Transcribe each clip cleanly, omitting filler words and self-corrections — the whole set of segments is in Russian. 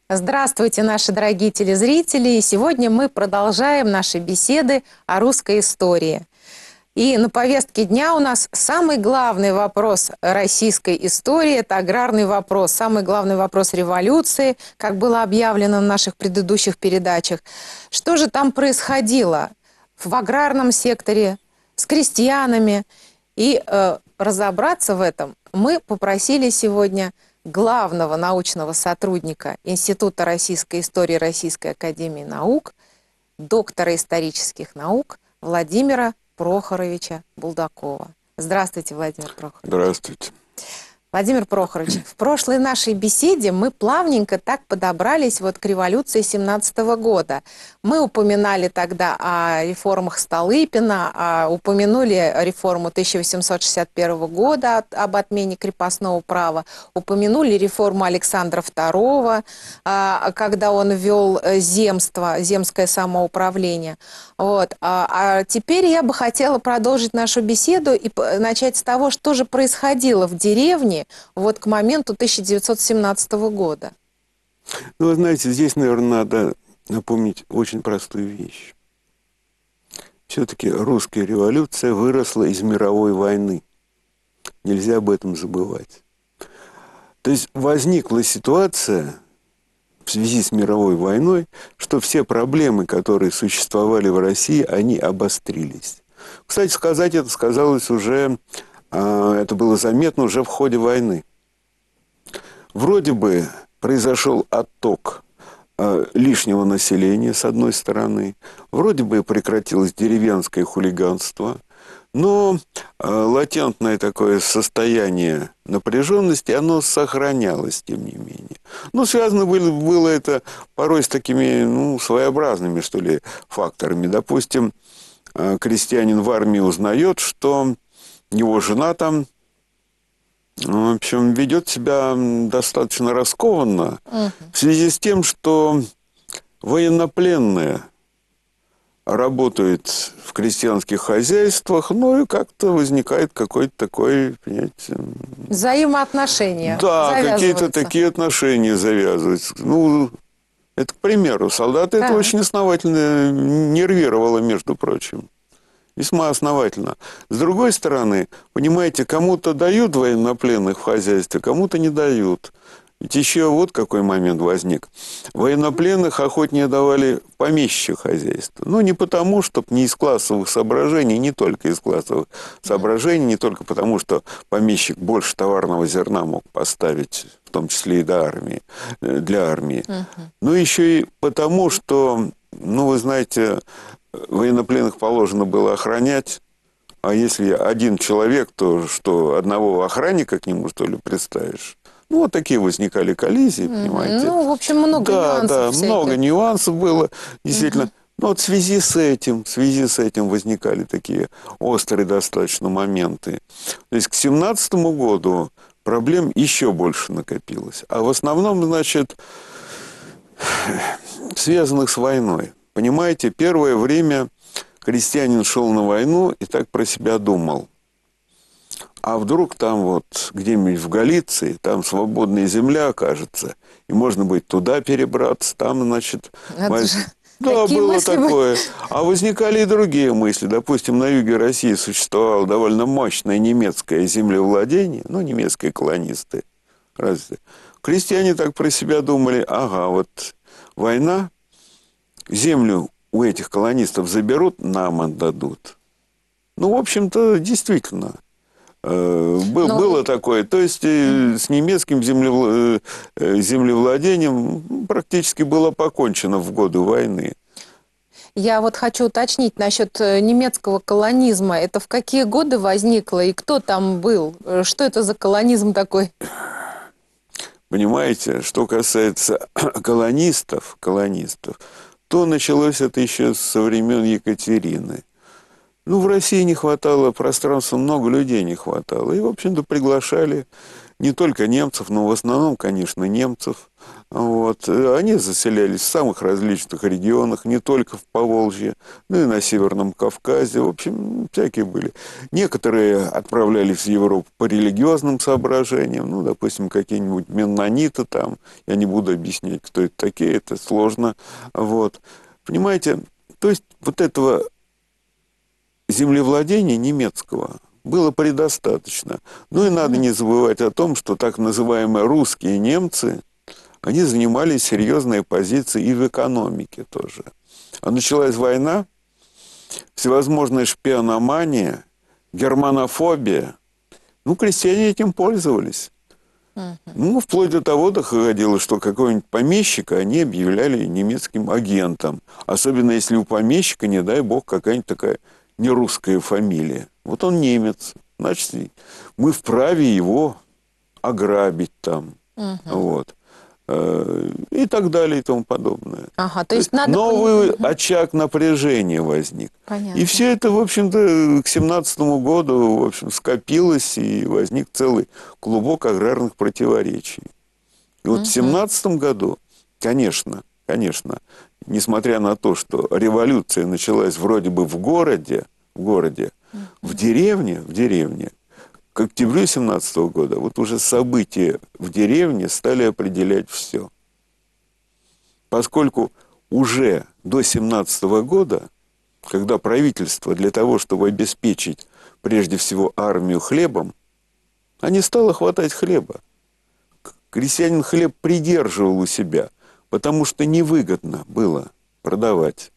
Здравствуйте, наши дорогие телезрители! И сегодня мы продолжаем наши беседы о русской истории. И на повестке дня у нас самый главный вопрос российской истории – это аграрный вопрос. Самый главный вопрос революции, как было объявлено в наших предыдущих передачах. Что же там происходило в аграрном секторе, с крестьянами? И разобраться в этом мы попросили сегодня главного научного сотрудника Института российской истории Российской академии наук, доктора исторических наук Владимира Прохоровича Булдакова. Здравствуйте, Владимир Прохорович. Здравствуйте. Владимир Прохорович, в прошлой нашей беседе мы плавненько так подобрались вот к революции 17-го года. Мы упоминали тогда о реформах Столыпина, упомянули реформу 1861 года об отмене крепостного права, упомянули реформу Александра II, когда он ввел земство, земское самоуправление. Вот. А теперь я бы хотела продолжить нашу беседу и начать с того, что же происходило в деревне вот к моменту 1917 года. Ну, вы знаете, здесь, наверное, надо напомнить очень простую вещь. Все-таки русская революция выросла из мировой войны. Нельзя об этом забывать. То есть возникла ситуация в связи с мировой войной, что все проблемы, которые существовали в России, они обострились. Кстати сказать, это сказалось уже, это было заметно уже в ходе войны. Вроде бы произошел отток лишнего населения, с одной стороны. Вроде бы прекратилось деревенское хулиганство. Но латентное такое состояние напряженности, оно сохранялось, тем не менее. Ну, связано было это порой с такими, своеобразными, что ли, факторами. Допустим, крестьянин в армии узнает, что его жена там, в общем, ведет себя достаточно раскованно в связи с тем, что военнопленные работают в крестьянских хозяйствах, и как-то возникает какой-то такой, понимаете... Взаимоотношения. Да, какие-то такие отношения завязываются. Это, к примеру, солдаты это очень основательно нервировало, между прочим. Весьма основательно. С другой стороны, понимаете, кому-то дают военнопленных в хозяйстве, кому-то не дают. Ведь еще вот какой момент возник. Военнопленных охотнее давали помещичье хозяйство. Не потому, чтобы не из классовых соображений, не только из классовых соображений, не только потому, что помещик больше товарного зерна мог поставить, в том числе и для армии. Но еще и потому, что, вы знаете, военнопленных положено было охранять. А если один человек, то что, одного охранника к нему, что ли, представишь? Вот такие возникали коллизии, понимаете. В общем, много нюансов. Да, много нюансов было, действительно. Но вот в связи с этим возникали такие острые достаточно моменты. То есть к 17 году проблем еще больше накопилось. А в основном, значит, связанных с войной. Понимаете, первое время крестьянин шел на войну и так про себя думал. А вдруг там вот где-нибудь в Галиции, там свободная земля окажется, и можно будет туда перебраться, там, значит... Да, было такое. А возникали и другие мысли. Допустим, на юге России существовало довольно мощное немецкое землевладение, немецкие колонисты. Разве? Крестьяне так про себя думали, вот война, землю у этих колонистов заберут, нам отдадут. В общем-то, действительно... Было такое. То есть с немецким землевладением практически было покончено в годы войны. Я вот хочу уточнить насчет немецкого колонизма. Это в какие годы возникло и кто там был? Что это за колонизм такой? Понимаете, что касается колонистов, то началось это еще со времен Екатерины. В России не хватало пространства, много людей не хватало. И, в общем-то, приглашали не только немцев, но в основном, конечно, немцев. Вот. Они заселялись в самых различных регионах, не только в Поволжье, но и на Северном Кавказе. В общем, всякие были. Некоторые отправлялись в Европу по религиозным соображениям. Ну, допустим, какие-нибудь меннониты там. Я не буду объяснять, кто это такие, это сложно. Вот. Понимаете, то есть вот этого землевладения немецкого было предостаточно. Ну и надо не забывать о том, что так называемые русские немцы, они занимали серьезные позиции и в экономике тоже. А началась война, всевозможная шпиономания, германофобия. Ну, крестьяне этим пользовались. Ну, вплоть до того доходило, что какого-нибудь помещика они объявляли немецким агентом. Особенно если у помещика, не дай бог, какая-нибудь такая нерусская фамилия. Вот он немец. Значит, мы вправе его ограбить там. Вот. И так далее и тому подобное. Ага, то есть надо... Новый очаг напряжения возник. Понятно. И все это, в общем-то, к 17-му году, в общем, скопилось, и возник целый клубок аграрных противоречий. И вот в 17-м году, конечно, несмотря на то, что революция началась вроде бы в городе, в деревне, к октябрю 17-го года, вот уже события в деревне стали определять все. Поскольку уже до 17-го года, когда правительство для того, чтобы обеспечить прежде всего армию хлебом, а не стало хватать хлеба. Крестьянин хлеб придерживал у себя, потому что невыгодно было продавать.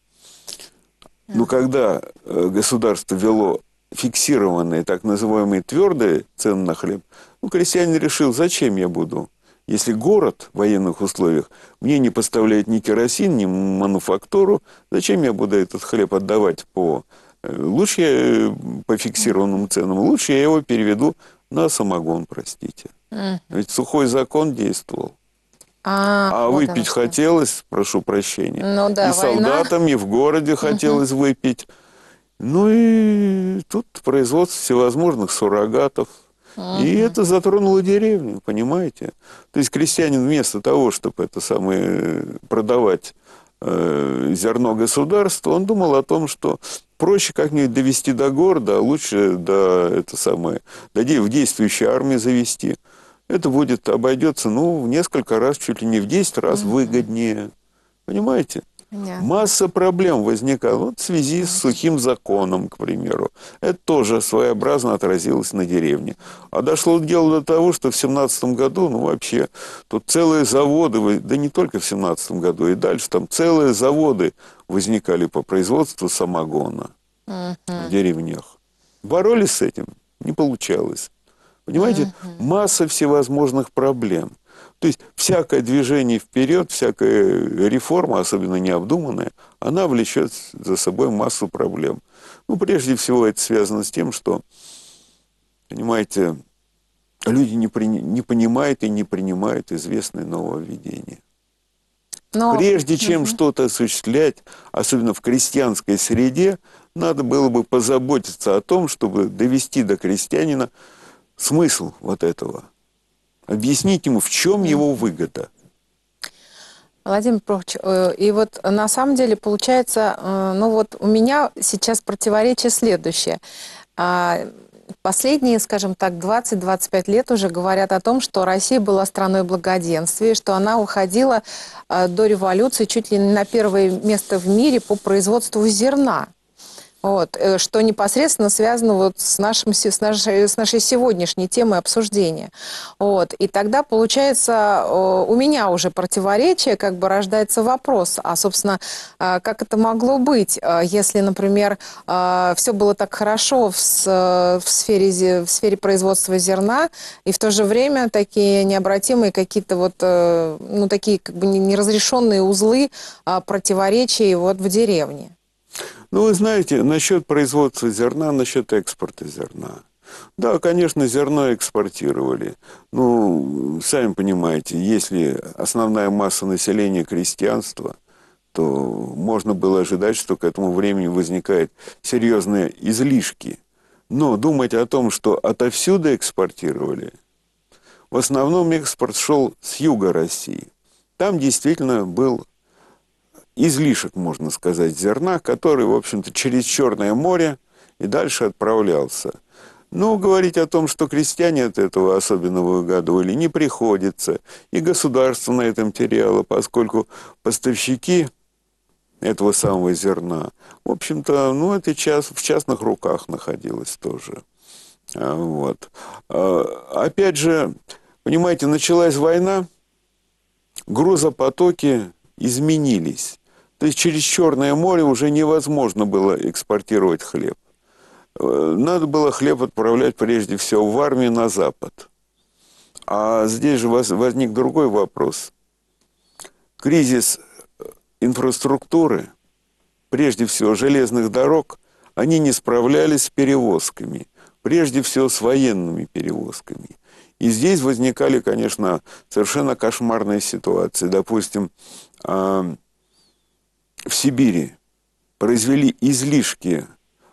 Но когда государство вело фиксированные, так называемые твердые цены на хлеб, ну, крестьянин решил, зачем я буду, если город в военных условиях мне не поставляет ни керосин, ни мануфактуру, зачем я буду этот хлеб отдавать лучше я по фиксированным ценам, лучше я его переведу на самогон, простите. Ведь сухой закон действовал. А вот выпить хотелось, прошу прощения. Ну, да, и солдатам, и в городе хотелось выпить. Ну и тут производство всевозможных суррогатов. И это затронуло деревню, понимаете? То есть крестьянин вместо того, чтобы это самое продавать зерно государству, он думал о том, что проще как-нибудь довести до города, а лучше в действующей армии завести. Это обойдется, в несколько раз, чуть ли не в 10 раз выгоднее. Понимаете? Понятно. Масса проблем возникала. Вот в связи с сухим законом, к примеру. Это тоже своеобразно отразилось на деревне. А дошло дело до того, что в 17-м году, вообще, тут целые заводы, да не только в 17-м году, и дальше там целые заводы возникали по производству самогона в деревнях. Боролись с этим? Не получалось. Понимаете, масса всевозможных проблем. То есть всякое движение вперед, всякая реформа, особенно необдуманная, она влечет за собой массу проблем. Прежде всего это связано с тем, что, понимаете, люди не понимают и не принимают известные нововведения. Прежде чем что-то осуществлять, особенно в крестьянской среде, надо было бы позаботиться о том, чтобы довести до крестьянина смысл вот этого. Объяснить ему, в чем его выгода. Владимир Прохорович, и вот на самом деле получается, у меня сейчас противоречие следующее. Последние, скажем так, 20-25 лет уже говорят о том, что Россия была страной благоденствия, что она уходила до революции чуть ли не на первое место в мире по производству зерна. Что непосредственно связано с нашей сегодняшней темой обсуждения. И тогда, получается, у меня уже противоречие, рождается вопрос, собственно, как это могло быть, если, например, все было так хорошо в сфере производства зерна, и в то же время такие необратимые какие-то такие неразрешенные узлы противоречий в деревне. Вы знаете, насчет производства зерна, насчет экспорта зерна. Да, конечно, зерно экспортировали. Сами понимаете, если основная масса населения крестьянства, то можно было ожидать, что к этому времени возникают серьезные излишки. Но думать о том, что отовсюду экспортировали, в основном экспорт шел с юга России. Там действительно был излишек, можно сказать, зерна, который, в общем-то, через Черное море и дальше отправлялся. Но говорить о том, что крестьяне от этого особенно выгадывали, не приходится. И государство на этом теряло, поскольку поставщики этого самого зерна, в общем-то, ну, это в частных руках находилось тоже. Вот. Опять же, понимаете, началась война, грузопотоки изменились. То есть через Черное море уже невозможно было экспортировать хлеб. Надо было хлеб отправлять прежде всего в армию на Запад. А здесь же возник другой вопрос. Кризис инфраструктуры, прежде всего железных дорог, они не справлялись с перевозками, прежде всего с военными перевозками. И здесь возникали, конечно, совершенно кошмарные ситуации. Допустим, в Сибири произвели излишки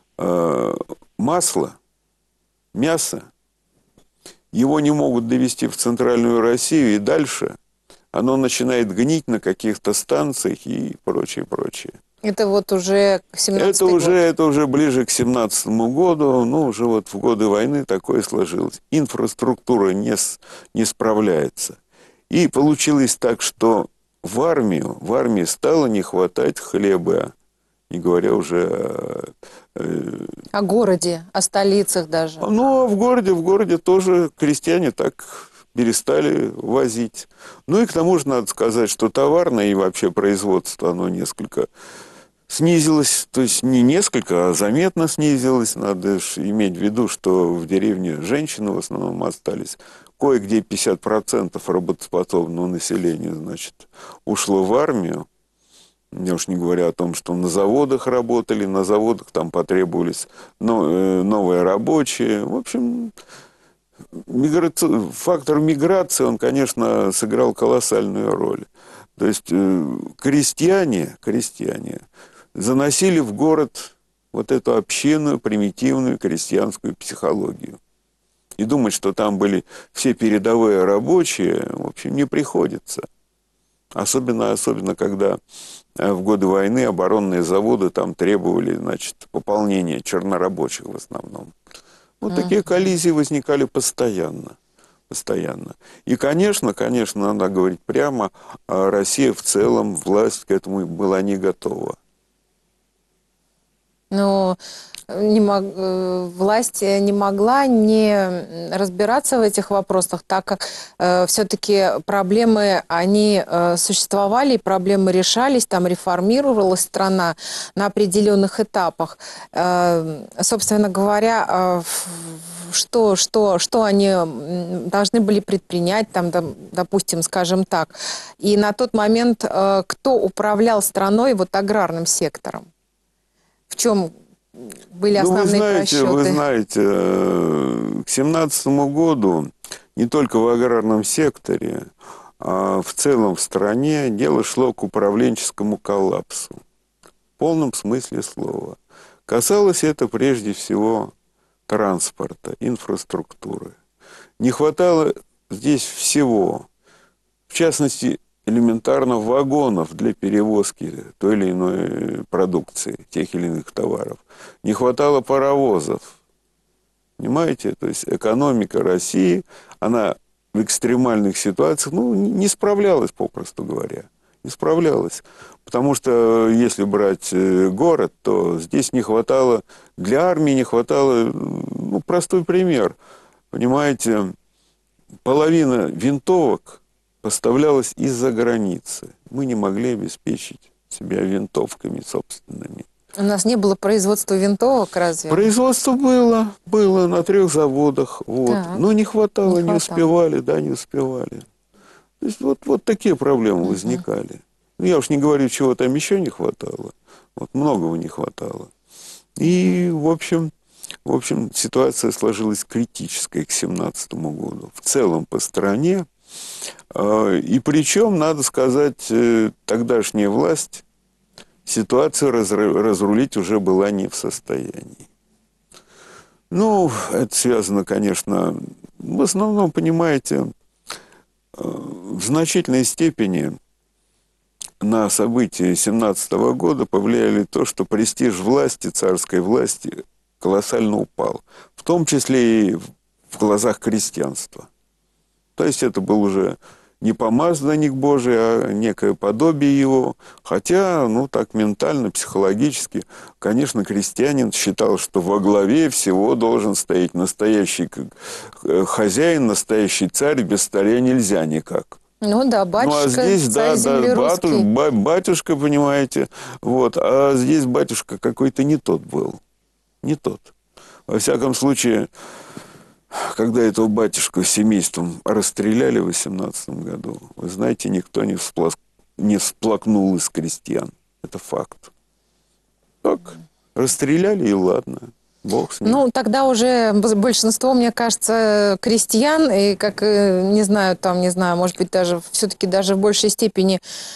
масла, мяса, его не могут довести в центральную Россию и дальше оно начинает гнить на каких-то станциях и прочее, прочее. Это вот уже к 17 год. Это уже ближе к 17-му году, ну, уже вот в годы войны такое сложилось. Инфраструктура не справляется. И получилось так, что в армии стало не хватать хлеба, не говоря уже О городе, о столицах даже. Ну, а в городе тоже крестьяне так перестали возить. Ну и к тому же надо сказать, что товарное и вообще производство, оно несколько снизилось. То есть не несколько, а заметно снизилось. Надо же иметь в виду, что в деревне женщины в основном остались. Кое-где 50% работоспособного населения, значит, ушло в армию. Я уж не говоря о том, что на заводах работали, на заводах там потребовались новые рабочие. В общем, фактор миграции, он, конечно, сыграл колоссальную роль. То есть крестьяне заносили в город вот эту общинную, примитивную крестьянскую психологию. И думать, что там были все передовые рабочие, в общем, не приходится. Особенно, когда в годы войны оборонные заводы там требовали, значит, пополнения чернорабочих в основном. Вот такие коллизии возникали постоянно. И, конечно, надо говорить прямо, Россия в целом, власть к этому была не готова. Но власть не могла не разбираться в этих вопросах, так как все-таки проблемы, они существовали, проблемы решались, там реформировалась страна на определенных этапах. Собственно говоря, что они должны были предпринять, там, допустим, скажем так. И на тот момент кто управлял страной, вот аграрным сектором? В чем были основные просчеты? Вы знаете, к 17-му году не только в аграрном секторе, а в целом в стране дело шло к управленческому коллапсу. В полном смысле слова. Касалось это прежде всего транспорта, инфраструктуры. Не хватало здесь всего. В частности, элементарно вагонов для перевозки той или иной продукции, тех или иных товаров. Не хватало паровозов. Понимаете? То есть экономика России, она в экстремальных ситуациях, не справлялась, попросту говоря. Не справлялась. Потому что если брать город, то здесь не хватало, для армии не хватало, простой пример. Понимаете, половина винтовок поставлялась из-за границы. Мы не могли обеспечить себя винтовками собственными. У нас не было производства винтовок, разве? Производство было на 3 заводах. Вот. Но не хватало, не успевали. То есть вот такие проблемы возникали. Я уж не говорю, чего там еще не хватало. Вот многого не хватало. И, в общем, ситуация сложилась критической к 17-му году. В целом по стране. И причем, надо сказать, тогдашняя власть ситуацию разрулить уже была не в состоянии. Это связано, конечно, в основном, понимаете, в значительной степени на события 17 года повлияли то, что престиж власти, царской власти, колоссально упал. В том числе и в глазах крестьянства. То есть это был уже не помазанник Божий, а некое подобие его. Хотя, ну, так ментально, психологически, конечно, крестьянин считал, что во главе всего должен стоять настоящий хозяин, настоящий царь, без царя нельзя никак. Ну да, батюшка, ну, а здесь, царь земли русский. батюшка, понимаете, вот, а здесь батюшка какой-то не тот был, не тот. Во всяком случае, когда этого батюшку с семейством расстреляли в 18 году, вы знаете, никто не всплакнул из крестьян. Это факт. Так, расстреляли, и ладно. Бог с ним. Ну, тогда уже большинство, мне кажется, крестьян, и как, не знаю, может быть, даже все-таки даже в большей степени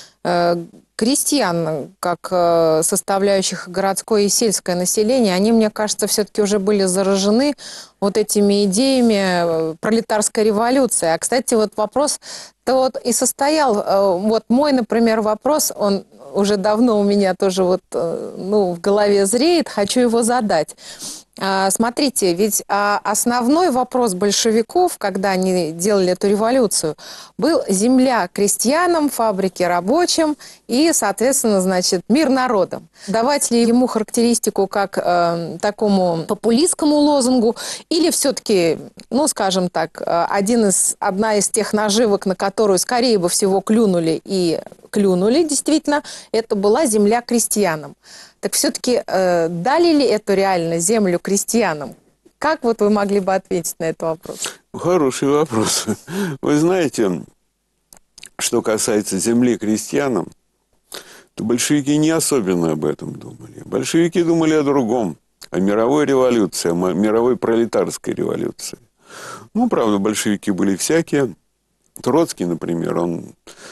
крестьян, как составляющих городское и сельское население, они, мне кажется, все-таки уже были заражены вот этими идеями пролетарской революции. А, кстати, вот вопрос-то вот и состоял, вот мой, например, вопрос, он уже давно у меня тоже вот, ну, в голове зреет, хочу его задать. Смотрите, ведь основной вопрос большевиков, когда они делали эту революцию, был земля крестьянам, фабрики рабочим и, соответственно, значит, мир народам. Давать ли ему характеристику как такому популистскому лозунгу или все-таки, ну, скажем так, одна из тех наживок, на которую скорее бы всего клюнули, действительно, это была земля крестьянам. Так все-таки дали ли эту реально землю крестьянам? Как вот вы могли бы ответить на этот вопрос? Хороший вопрос. Вы знаете, что касается земли крестьянам, то большевики не особенно об этом думали. Большевики думали о другом, о мировой революции, о мировой пролетарской революции. Ну, правда, большевики были всякие. Троцкий, например, он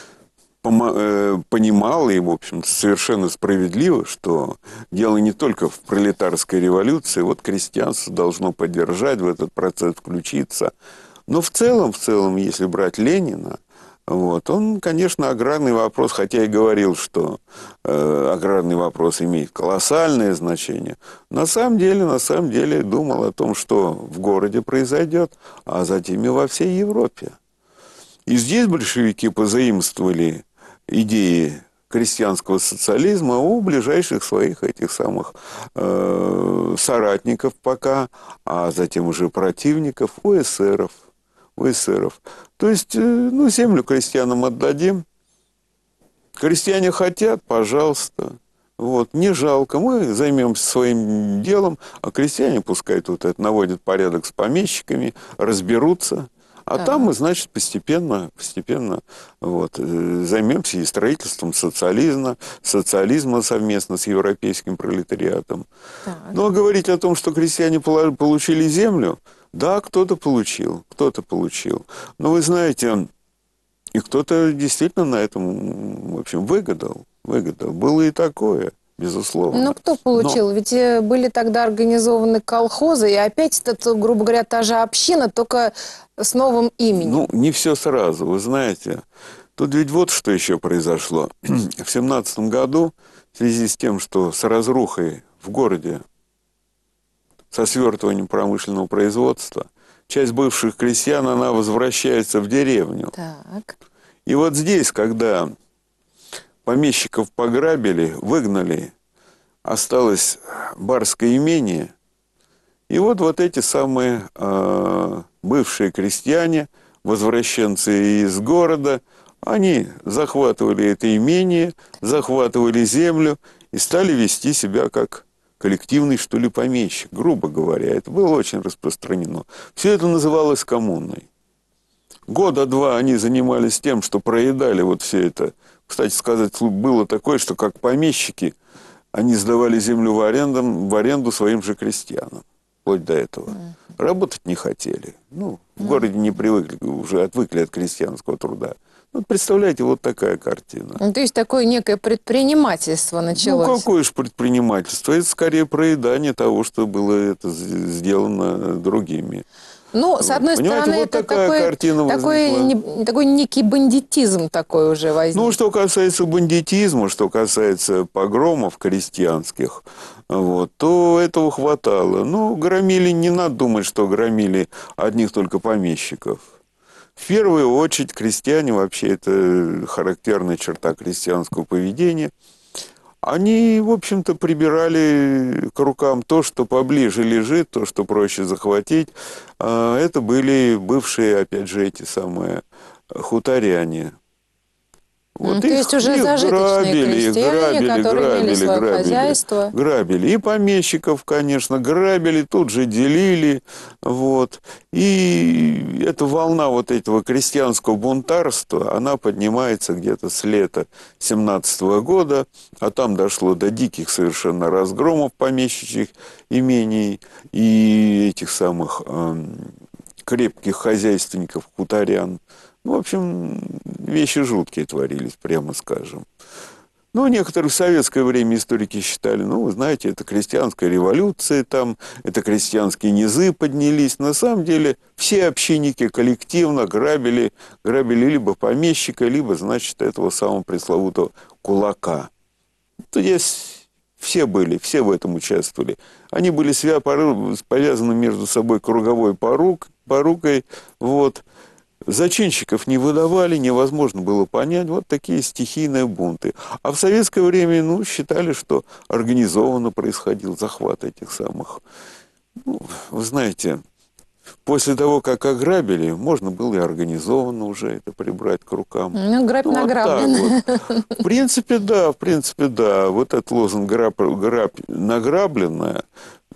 понимал, и, в общем, совершенно справедливо, что дело не только в пролетарской революции, вот крестьянство должно поддержать, в этот процесс включиться. Но в целом, если брать Ленина, вот, он, конечно, аграрный вопрос, хотя и говорил, что аграрный вопрос имеет колоссальное значение, на самом деле думал о том, что в городе произойдет, а затем и во всей Европе. И здесь большевики позаимствовали идеи крестьянского социализма у ближайших своих этих самых соратников пока, а затем уже противников, у эсеров. То есть, ну, землю крестьянам отдадим. Крестьяне хотят, пожалуйста. Вот, не жалко, мы займемся своим делом, а крестьяне пускай тут это наводят порядок с помещиками, разберутся. А там мы, значит, постепенно вот, займемся и строительством социализма совместно с европейским пролетариатом. Так. Ну, а говорить о том, что крестьяне получили землю, да, кто-то получил. Но вы знаете, и кто-то действительно на этом, в общем, выгадал. Было и такое. Безусловно. Ну, кто получил? Ведь были тогда организованы колхозы, и опять это, грубо говоря, та же община, только с новым именем. Ну, не все сразу, вы знаете. Тут ведь вот что еще произошло. В 17 году, в связи с тем, что с разрухой в городе, со свертыванием промышленного производства, часть бывших крестьян, она возвращается в деревню. Так. И вот здесь, когда помещиков пограбили, выгнали, осталось барское имение. И вот эти самые бывшие крестьяне, возвращенцы из города, они захватывали это имение, захватывали землю и стали вести себя как коллективный, что ли, помещик, грубо говоря. Это было очень распространено. Все это называлось коммуной. Года два они занимались тем, что проедали вот все это. Кстати сказать, было такое, что как помещики, они сдавали землю в аренду своим же крестьянам. Вплоть до этого. Работать не хотели. Ну, в городе не привыкли, уже отвыкли от крестьянского труда. Ну, представляете, вот такая картина. Ну, то есть такое некое предпринимательство началось. Ну, какое же предпринимательство? Это скорее проедание того, что было это сделано другими. Ну, с одной Понимаете, стороны, вот это такая такой, картина возникла. такой некий бандитизм такой уже возник. Ну, что касается бандитизма, что касается погромов крестьянских, вот, то этого хватало. Ну, громили, не надо думать, что громили одних только помещиков. В первую очередь крестьяне, вообще это характерная черта крестьянского поведения, они, в общем-то, прибирали к рукам то, что поближе лежит, то, что проще захватить. А это были бывшие, опять же, эти самые хуторяне. Вот То есть уже их зажиточные грабили, крестьяне, которые имели свое хозяйство. грабили. И помещиков, конечно, грабили, тут же делили. Вот. И эта волна вот этого крестьянского бунтарства, она поднимается где-то с лета 17-го года, а там дошло до диких совершенно разгромов помещичьих имений и этих самых крепких хозяйственников, хуторян. Ну, в общем, вещи жуткие творились, прямо скажем. Ну, некоторые в советское время историки считали, ну, вы знаете, это крестьянская революция, там, это крестьянские низы поднялись. На самом деле, все общинники коллективно грабили либо помещика, либо, значит, этого самого пресловутого кулака. То есть все в этом участвовали. Они были повязаны между собой круговой порукой, вот. Зачинщиков не выдавали, невозможно было понять. Вот такие стихийные бунты. А в советское время, ну, считали, что организованно происходил захват этих самых. Ну, вы знаете, после того, как ограбили, можно было и организованно уже это прибрать к рукам. Ну, грабь Ну, вот награблен. так вот. В принципе, да. Вот этот лозунг «грабь награбленное»,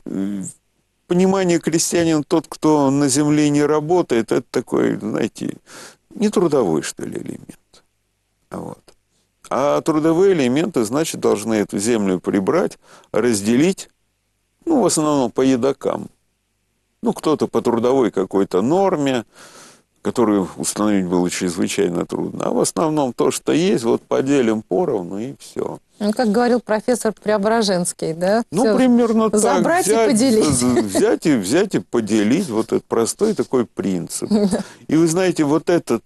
понимание крестьянин тот, кто на земле не работает, это такой, знаете, не трудовой, что ли, элемент. Вот. А трудовые элементы, значит, должны эту землю прибрать, разделить, ну, в основном по едокам. Ну, кто-то по трудовой какой-то норме, которую установить было чрезвычайно трудно. А в основном то, что есть, вот поделим поровну, и все. Ну, как говорил профессор Преображенский, да? Ну, Всё примерно так. забрать и поделить. Взять и поделить. Вот этот простой такой принцип. И вы знаете, вот этот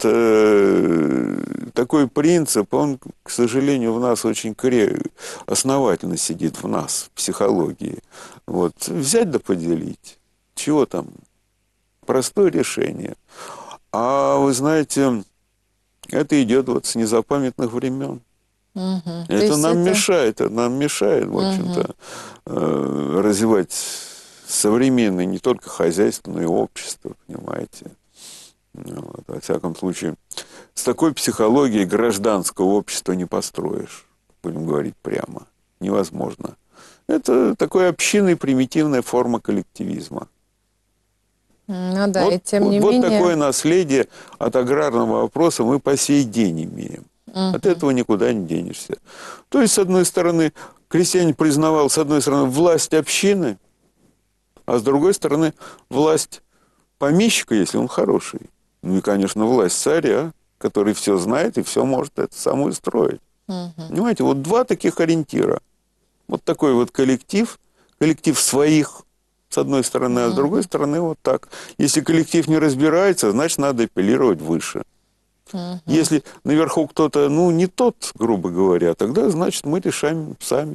такой принцип, он, к сожалению, в нас очень основательно сидит в нас, в психологии. Вот. Взять да поделить. Чего там? Простое решение. А вы знаете, это идет вот с незапамятных времен. Это нам мешает, в общем-то, развивать современное не только хозяйство, но и общество, понимаете. Вот. Во всяком случае, с такой психологией гражданского общества не построишь, будем говорить прямо. Невозможно. Это такая общинная примитивная форма коллективизма. Ну да, вот, и тем не вот менее... такое наследие от аграрного вопроса мы по сей день имеем. От этого никуда не денешься. То есть, с одной стороны, крестьянин признавал, с одной стороны, власть общины, а с другой стороны, власть помещика, если он хороший. Ну и, конечно, власть царя, который все знает и все может это самое строить. Понимаете, вот два таких ориентира. Вот такой вот коллектив своих, с одной стороны, а с другой стороны вот так. Если коллектив не разбирается, значит, надо апеллировать выше. Если наверху кто-то, ну, не тот, грубо говоря, тогда, значит, мы решаем сами.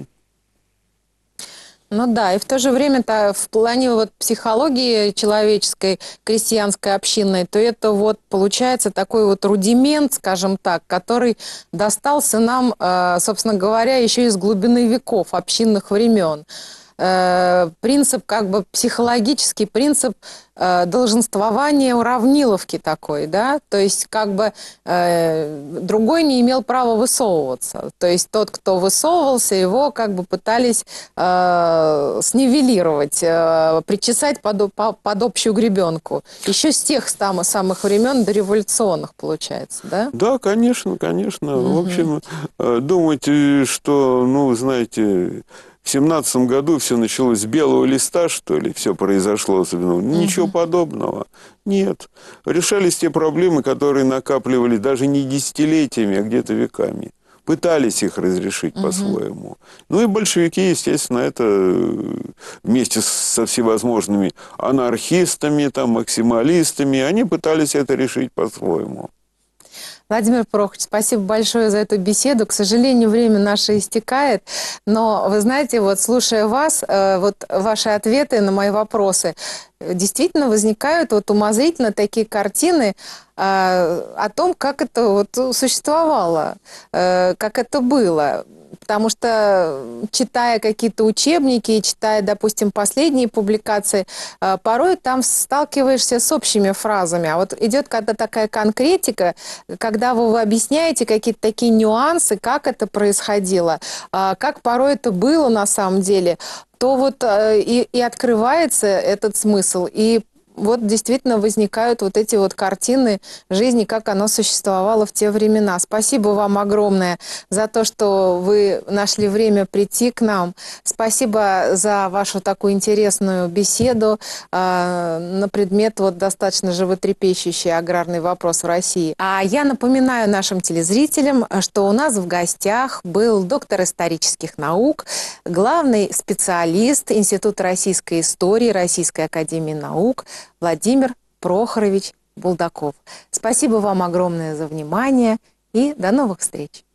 Ну да, и в то же время-то в плане вот психологии человеческой, крестьянской, общинной, то это вот получается такой вот рудимент, скажем так, который достался нам, собственно говоря, еще из глубины веков, общинных времен. Принцип, как бы психологический принцип долженствования уравниловки такой, да, то есть как бы другой не имел права высовываться, то есть тот, кто высовывался, его как бы пытались снивелировать, причесать под общую гребенку, еще с тех самых времен дореволюционных, получается, да? Да, конечно. В общем, думать, что, ну, знаете, в 17-м году все началось с белого листа, что ли, все произошло особенно. Ничего подобного. Нет. Решались те проблемы, которые накапливались даже не десятилетиями, а где-то веками. пытались их разрешить по-своему. Ну и большевики, естественно, это вместе со всевозможными анархистами, там, максималистами, они пытались это решить по-своему. Владимир Прохорович, спасибо большое за эту беседу. К сожалению, время наше истекает, но вы знаете, вот слушая вас, вот ваши ответы на мои вопросы, действительно возникают вот умозрительно такие картины о том, как это вот существовало, как это было. Потому что, читая какие-то учебники, читая, допустим, последние публикации, порой там сталкиваешься с общими фразами. А вот идет когда такая конкретика, когда вы объясняете какие-то такие нюансы, как это происходило, как порой это было на самом деле, то вот и открывается этот смысл, и вот действительно возникают вот эти вот картины жизни, как оно существовало в те времена. Спасибо вам огромное за то, что вы нашли время прийти к нам. Спасибо за вашу такую интересную беседу на предмет вот достаточно животрепещущий аграрный вопрос в России. А я напоминаю нашим телезрителям, что у нас в гостях был доктор исторических наук, главный специалист Института российской истории Российской академии наук Владимир Прохорович Булдаков. Спасибо вам огромное за внимание и до новых встреч!